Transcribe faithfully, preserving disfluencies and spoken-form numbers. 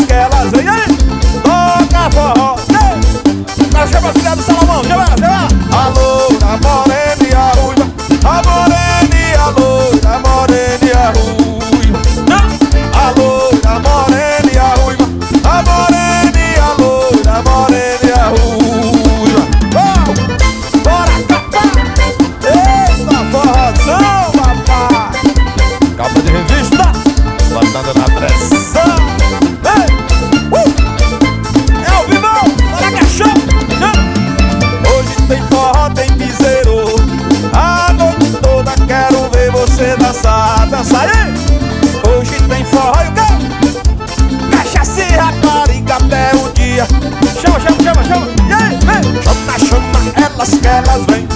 que elas vêm. Aí, toca forró. Nós chama as filhas do Salomão, chama, chama. A loura, a morena e a ruiva, a morena e a loura, a morena e a ruiva. A loura, a morena e a ruiva, a morena e a loura, a morena e a ruiva. Oh, bora cantar. Eita, forrozão, papai. Capa de revista, botando na pressão. Ei, uh, é o vivão, bora que é show. Hoje tem forró, tem piseiro, a noite toda quero ver você dançar, dançar aí. Hoje tem forró e o quê? Cachaça e rapariga até o dia. Chama, chama, chama, chama. E aí, vem. Chama, chama, elas que elas vêm.